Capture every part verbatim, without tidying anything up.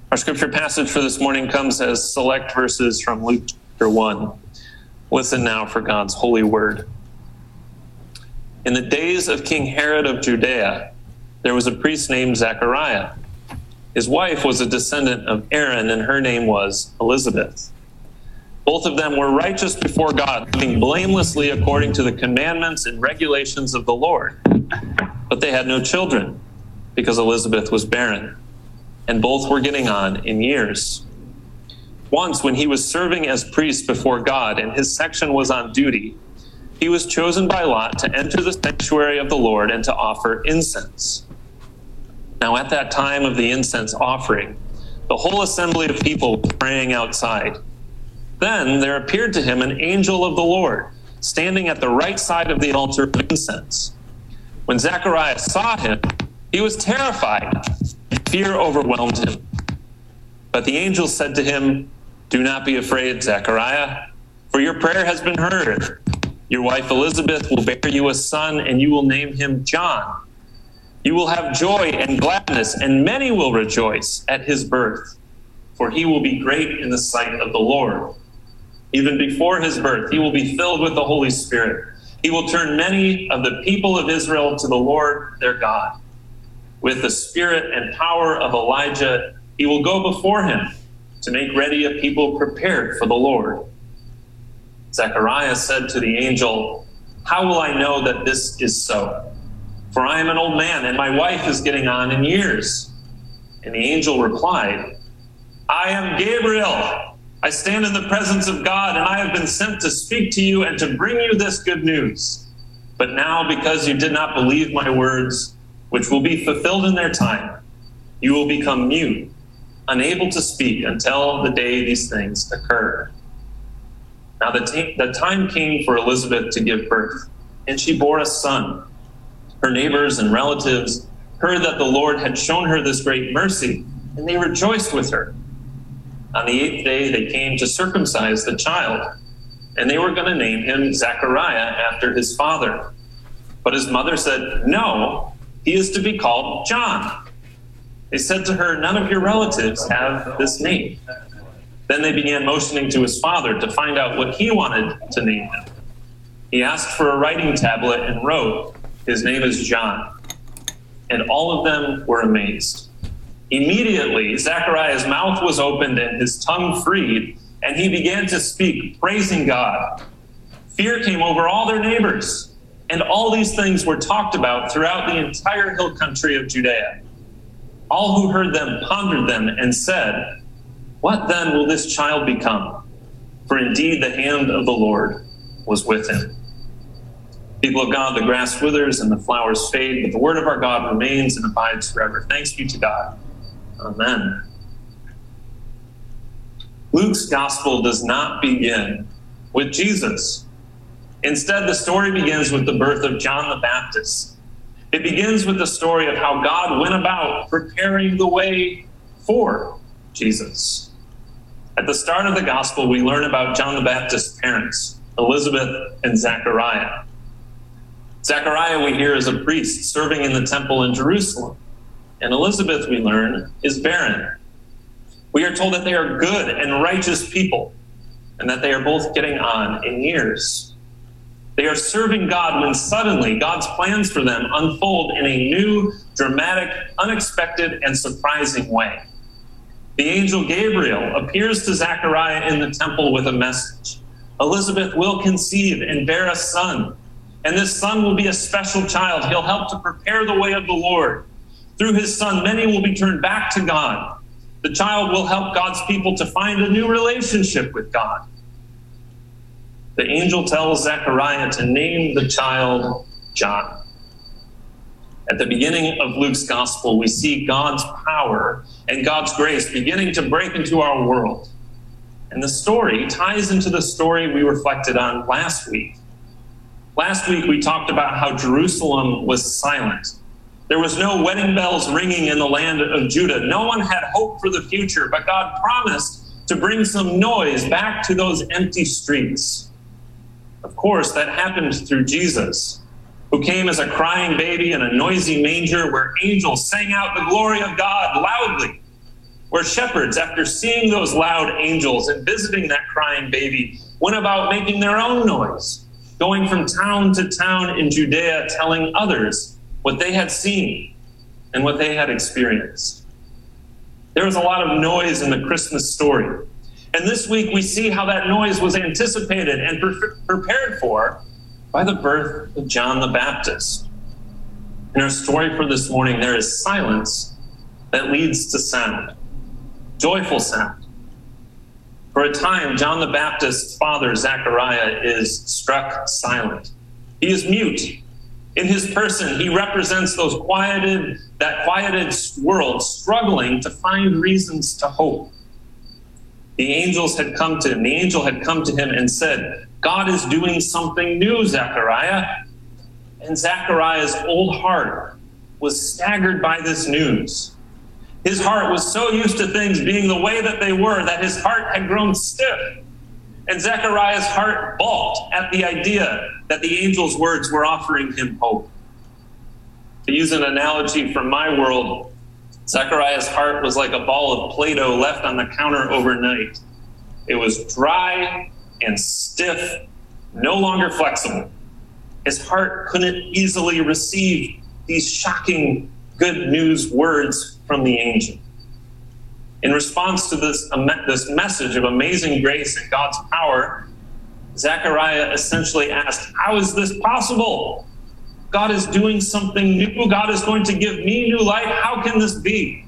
Our scripture passage for this morning comes as select verses from Luke chapter one. Listen now for God's holy word. In the days of King Herod of Judea, there was a priest named Zechariah. His wife was a descendant of Aaron, and her name was Elizabeth. Both of them were righteous before God, living blamelessly according to the commandments and regulations of the Lord. But they had no children, because Elizabeth was barren, and both were getting on in years. Once, when he was serving as priest before God and his section was on duty, he was chosen by lot to enter the sanctuary of the Lord and to offer incense. Now at that time of the incense offering, the whole assembly of people was praying outside. Then there appeared to him an angel of the Lord, standing at the right side of the altar of incense. When Zechariah saw him, he was terrified. Fear overwhelmed him. But the angel said to him, "Do not be afraid, Zechariah, for your prayer has been heard. Your wife Elizabeth will bear you a son, and you will name him John. You will have joy and gladness, and many will rejoice at his birth, for he will be great in the sight of the Lord. Even before his birth, he will be filled with the Holy Spirit. He will turn many of the people of Israel to the Lord their God. With the spirit and power of Elijah, he will go before him to make ready a people prepared for the Lord." Zechariah said to the angel, "How will I know that this is so? For I am an old man, and my wife is getting on in years." And the angel replied, "I am Gabriel. I stand in the presence of God, and I have been sent to speak to you and to bring you this good news. But now, because you did not believe my words, which will be fulfilled in their time, you will become mute, unable to speak until the day these things occur." Now the, t- the time came for Elizabeth to give birth, and she bore a son. Her neighbors and relatives heard that the Lord had shown her this great mercy, and they rejoiced with her. On the eighth day, they came to circumcise the child, and they were going to name him Zechariah after his father. But his mother said, "No, he is to be called John." They said to her, "None of your relatives have this name." Then they began motioning to his father to find out what he wanted to name him. He asked for a writing tablet and wrote, "His name is John." And all of them were amazed. Immediately, Zechariah's mouth was opened and his tongue freed, and he began to speak, praising God. Fear came over all their neighbors, and all these things were talked about throughout the entire hill country of Judea. All who heard them pondered them and said, "What then will this child become?" For indeed the hand of the Lord was with him. People of God, the grass withers and the flowers fade, but the word of our God remains and abides forever. Thanks be to God. Amen. Luke's gospel does not begin with Jesus. Instead, the story begins with the birth of John the Baptist. It begins with the story of how God went about preparing the way for Jesus. At the start of the gospel, we learn about John the Baptist's parents, Elizabeth and Zechariah. Zechariah, we hear, is a priest serving in the temple in Jerusalem. And Elizabeth, we learn, is barren. We are told that they are good and righteous people, and that they are both getting on in years. They are serving God when suddenly God's plans for them unfold in a new, dramatic, unexpected, and surprising way. The angel Gabriel appears to Zechariah in the temple with a message. Elizabeth will conceive and bear a son, and this son will be a special child. He'll help to prepare the way of the Lord. Through his son, many will be turned back to God. The child will help God's people to find a new relationship with God. The angel tells Zechariah to name the child John. At the beginning of Luke's gospel, we see God's power and God's grace beginning to break into our world. And the story ties into the story we reflected on last week. Last week, we talked about how Jerusalem was silent. There was no wedding bells ringing in the land of Judah. No one had hope for the future, but God promised to bring some noise back to those empty streets. Of course, that happened through Jesus, who came as a crying baby in a noisy manger where angels sang out the glory of God loudly. where shepherds, after seeing those loud angels and visiting that crying baby, went about making their own noise, going from town to town in Judea, telling others what they had seen and what they had experienced. There was a lot of noise in the Christmas story. And this week we see how that noise was anticipated and pre- prepared for by the birth of John the Baptist. In our story for this morning, there is silence that leads to sound, joyful sound. For a time, John the Baptist's father, Zechariah, is struck silent. He is mute. In his person, he represents those quieted, that quieted world struggling to find reasons to hope. The angels had come to him. The angel had come to him and said, God is doing something new, Zechariah. And Zechariah's old heart was staggered by this news. His heart was so used to things being the way that they were that his heart had grown stiff. And Zechariah's heart balked at the idea that the angel's words were offering him hope. To use an analogy from my world, Zechariah's heart was like a ball of Play-Doh left on the counter overnight. It was dry and stiff, no longer flexible. His heart couldn't easily receive these shocking good news words from the angel. In response to this, this message of amazing grace and God's power, Zechariah essentially asked, how is this possible? God is doing something new. God is going to give me new life. How can this be?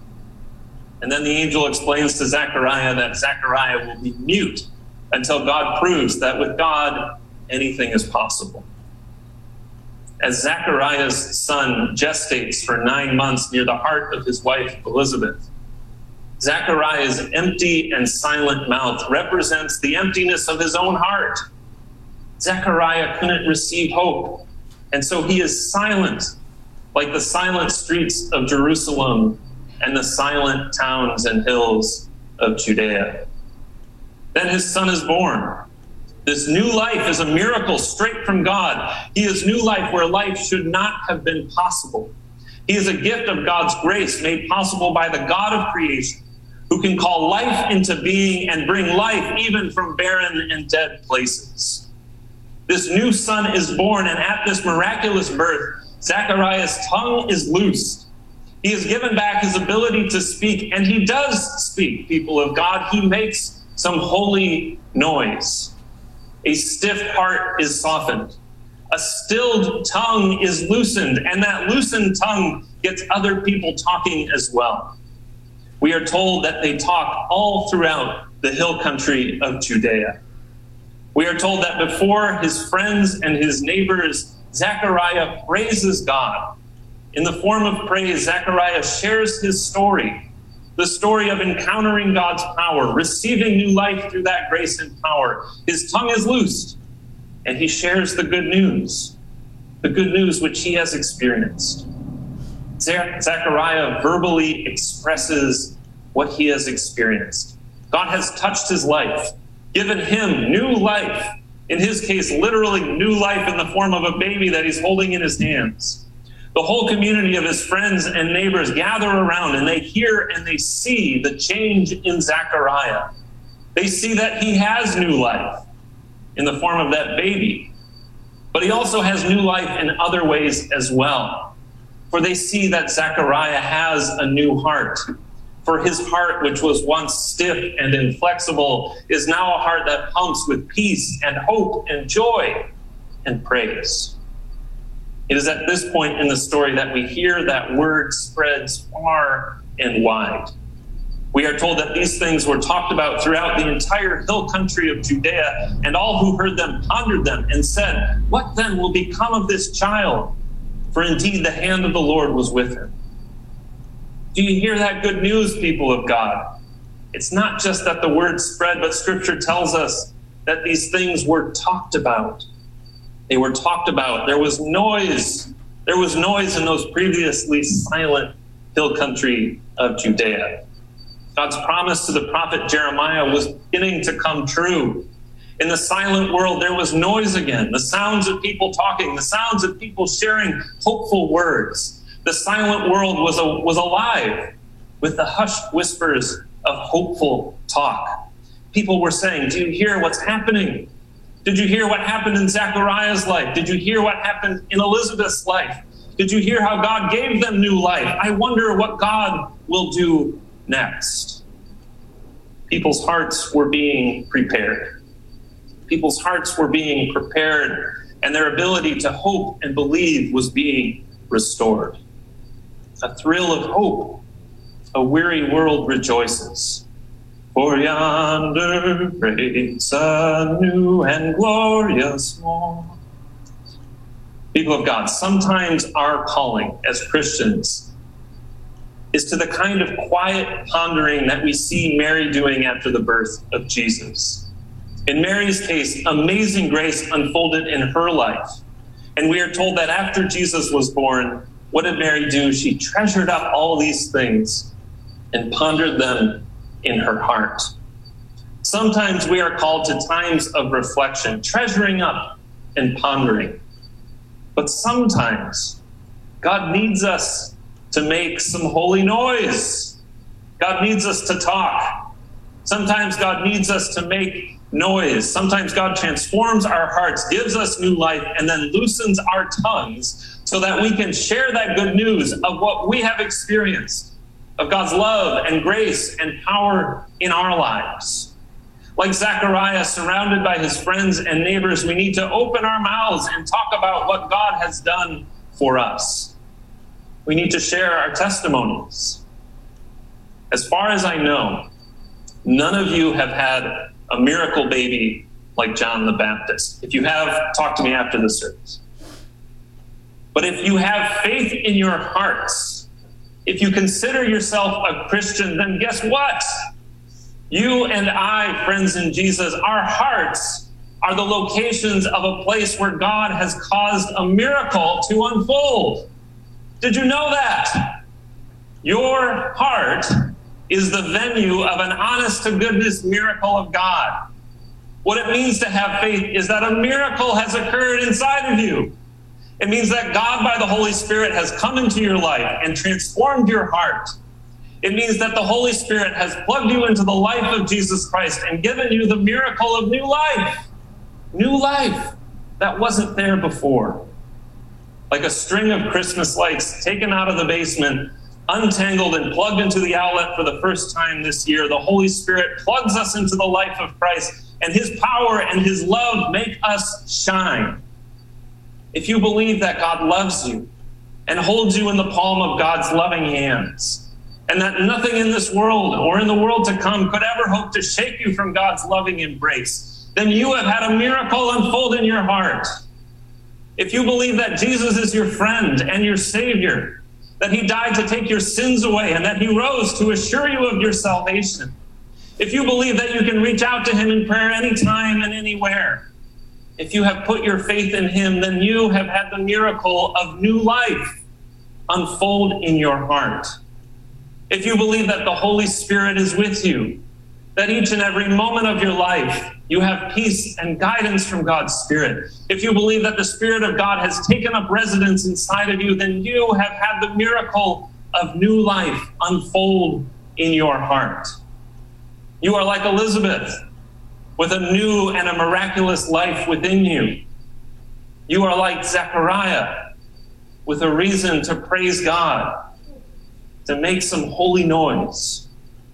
And then the angel explains to Zechariah that Zechariah will be mute until God proves that with God, anything is possible. As Zechariah's son gestates for nine months near the heart of his wife, Elizabeth, Zechariah's empty and silent mouth represents the emptiness of his own heart. Zechariah couldn't receive hope, and so he is silent, like the silent streets of Jerusalem and the silent towns and hills of Judea. Then his son is born. This new life is a miracle straight from God. He is new life where life should not have been possible. He is a gift of God's grace made possible by the God of creation, who can call life into being and bring life even from barren and dead places. This new son is born, and at this miraculous birth, Zechariah's tongue is loosed. He is given back his ability to speak, and he does speak, people of God. He makes some holy noise. A stiff heart is softened. A stilled tongue is loosened, and that loosened tongue gets other people talking as well. We are told that they talk all throughout the hill country of Judea. We are told that before his friends and his neighbors, Zechariah praises God. In the form of praise, Zechariah shares his story, the story of encountering God's power, receiving new life through that grace and power. His tongue is loosed, and he shares the good news, the good news which he has experienced. Zechariah verbally expresses what he has experienced. God has touched his life, given him new life. In his case, literally new life in the form of a baby that he's holding in his hands. The whole community of his friends and neighbors gather around, and they hear and they see the change in Zechariah. They see that he has new life in the form of that baby, but he also has new life in other ways as well. For they see that Zechariah has a new heart. For his heart, which was once stiff and inflexible, is now a heart that pumps with peace and hope and joy and praise. It is at this point in the story that we hear that word spreads far and wide. We are told that these things were talked about throughout the entire hill country of Judea, and all who heard them pondered them and said, "What then will become of this child? For indeed the hand of the Lord was with him." Do you hear that good news, people of God? It's not just that the word spread, but Scripture tells us that these things were talked about. They were talked about. There was noise. There was noise in those previously silent hill country of Judea. God's promise to the prophet Jeremiah was beginning to come true. In the silent world, there was noise again, the sounds of people talking, the sounds of people sharing hopeful words. The silent world was a, was alive. with the hushed whispers of hopeful talk. People were saying, do you hear what's happening? Did you hear what happened in Zechariah's life? Did you hear what happened in Elizabeth's life? Did you hear how God gave them new life? I wonder what God will do next. People's hearts were being prepared. People's hearts were being prepared, and their ability to hope and believe was being restored. A thrill of hope. A weary world rejoices. For yonder breaks a new and glorious morn. People of God, sometimes our calling as Christians is to the kind of quiet pondering that we see Mary doing after the birth of Jesus. In Mary's case, amazing grace unfolded in her life. And we are told that after Jesus was born, what did Mary do? She treasured up all these things and pondered them in her heart. Sometimes we are called to times of reflection, treasuring up and pondering. But sometimes God needs us to make some holy noise. God needs us to talk. Sometimes God needs us to make noise. Sometimes God transforms our hearts, gives us new life, and then loosens our tongues so that we can share that good news of what we have experienced, of God's love and grace and power in our lives. Like Zechariah, surrounded by his friends and neighbors, we need to open our mouths and talk about what God has done for us. We need to share our testimonies. As far as I know, none of you have had a miracle baby like John the Baptist. If you have, talk to me after the service. But if you have faith in your hearts, if you consider yourself a Christian, then guess what? You and I, friends in Jesus, our hearts are the locations of a place where God has caused a miracle to unfold. Did you know that? Your heart is the venue of an honest-to-goodness miracle of God. What it means to have faith is that a miracle has occurred inside of you. It means that God, by the Holy Spirit, has come into your life and transformed your heart. It means that the Holy Spirit has plugged you into the life of Jesus Christ and given you the miracle of new life. New life that wasn't there before. Like a string of Christmas lights taken out of the basement, untangled and plugged into the outlet for the first time this year, the Holy Spirit plugs us into the life of Christ, and his power and his love make us shine. If you believe that God loves you and holds you in the palm of God's loving hands, and that nothing in this world or in the world to come could ever hope to shake you from God's loving embrace, then you have had a miracle unfold in your heart. If you believe that Jesus is your friend and your Savior, that he died to take your sins away and that he rose to assure you of your salvation, if you believe that you can reach out to him in prayer anytime and anywhere, if you have put your faith in him, then you have had the miracle of new life unfold in your heart. If you believe that the Holy Spirit is with you, that each and every moment of your life you have peace and guidance from God's Spirit, if you believe that the Spirit of God has taken up residence inside of you, then you have had the miracle of new life unfold in your heart. You are like Elizabeth, with a new and a miraculous life within you. You are like Zechariah, with a reason to praise God, to make some holy noise.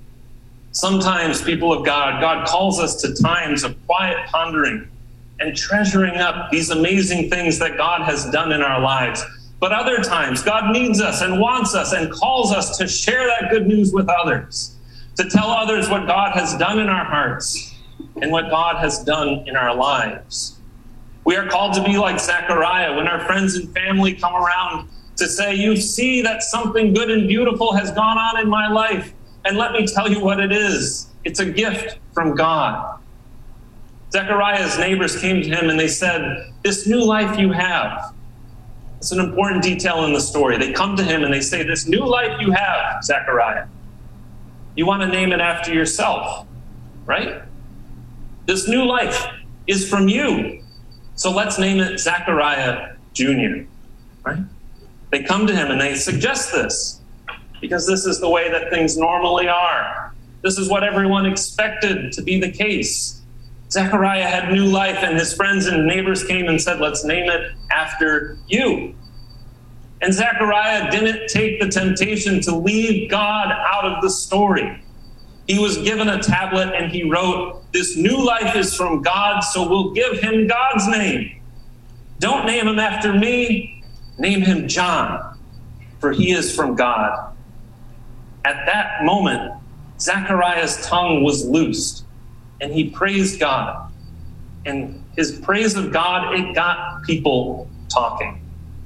Sometimes, people of God, God calls us to times of quiet pondering and treasuring up these amazing things that God has done in our lives. But other times, God needs us and wants us and calls us to share that good news with others, to tell others what God has done in our hearts and what God has done in our lives. We are called to be like Zechariah when our friends and family come around to say, you see that something good and beautiful has gone on in my life. And let me tell you what it is. It's a gift from God. Zechariah's neighbors came to him and they said, this new life you have. It's an important detail in the story. They come to him and they say, this new life you have, Zechariah, you want to name it after yourself, right? This new life is from you. So let's name it Zechariah Junior, right? They come to him and they suggest this. because this is the way that things normally are. This is what everyone expected to be the case. Zechariah had new life, and his friends and neighbors came and said, let's name it after you. And Zechariah didn't take the temptation to leave God out of the story. He was given a tablet and he wrote, this new life is from God, so we'll give him God's name. Don't name him after me, name him John, for he is from God. At that moment, Zechariah's tongue was loosed and he praised God. And his praise of God, it got people talking.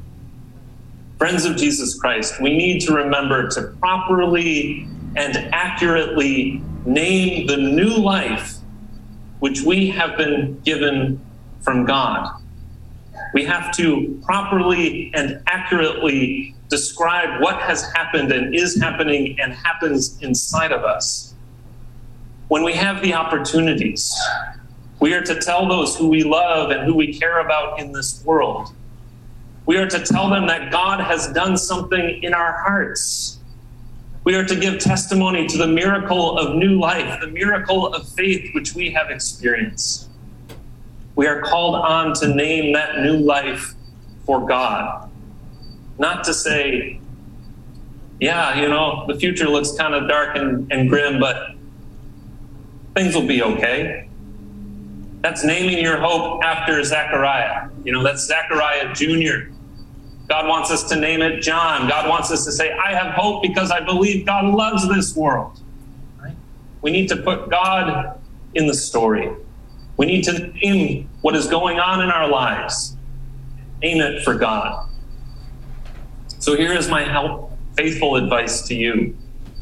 Friends of Jesus Christ, we need to remember to properly and accurately name the new life which we have been given from God. We have to properly and accurately describe what has happened and is happening and happens inside of us. When we have the opportunities, we are to tell those who we love and who we care about in this world. We are to tell them that God has done something in our hearts. We are to give testimony to the miracle of new life, the miracle of faith which we have experienced. We are called on to name that new life for God. Not to say, yeah, you know, the future looks kind of dark and, and grim, but things will be okay. That's naming your hope after Zechariah. You know, that's Zechariah Junior God wants us to name it John. God wants us to say, I have hope because I believe God loves this world. Right? We need to put God in the story. We need to name what is going on in our lives. Name it for God. So here is my help, faithful advice to you.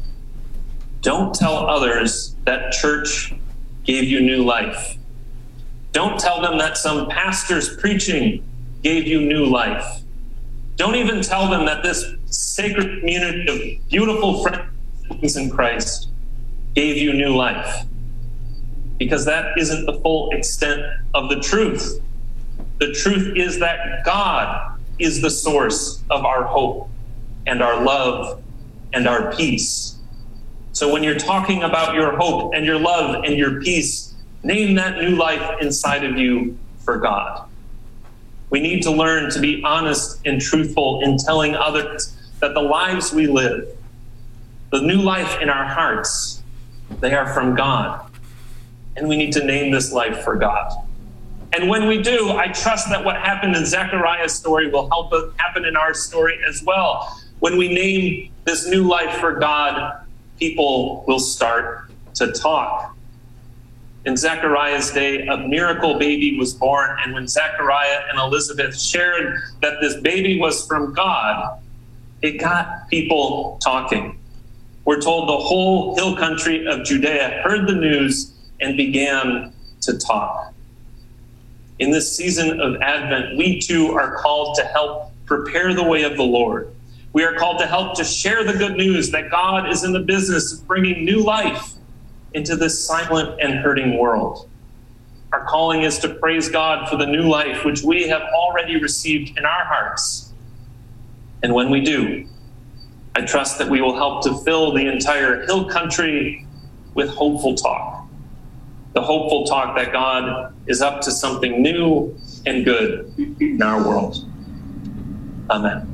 Don't tell others that church gave you new life. Don't tell them that some pastor's preaching gave you new life. Don't even tell them that this sacred community of beautiful friends in Christ gave you new life, because that isn't the full extent of the truth. The truth is that God is the source of our hope and our love and our peace. So when you're talking about your hope and your love and your peace, name that new life inside of you for God. We need to learn to be honest and truthful in telling others that the lives we live, the new life in our hearts, they are from God. And we need to name this life for God. And when we do, I trust that what happened in Zechariah's story will help us happen in our story as well. When we name this new life for God, people will start to talk. In Zechariah's day, a miracle baby was born, and when Zechariah and Elizabeth shared that this baby was from God, it got people talking. We're told the whole hill country of Judea heard the news and began to talk. In this season of Advent, we too are called to help prepare the way of the Lord. We are called to help to share the good news that God is in the business of bringing new life into this silent and hurting world. Our calling is to praise God for the new life which we have already received in our hearts. And when we do, I trust that we will help to fill the entire hill country with hopeful talk. The hopeful talk that God is up to something new and good in our world. Amen.